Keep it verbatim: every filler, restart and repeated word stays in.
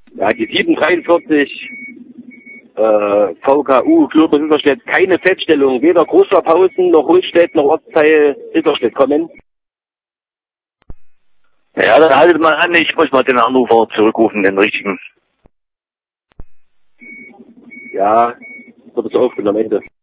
Ja, die sieben dreiundvierzig äh, V K U, Globus Isarstedt, keine Feststellung, weder Großscharphausen noch Rundstedt noch Ortsteil Isarstedt kommen. Ja, dann haltet mal an, ich muss mal den Anrufer zurückrufen, den richtigen. Ja, wird es aufgenommen am Ende.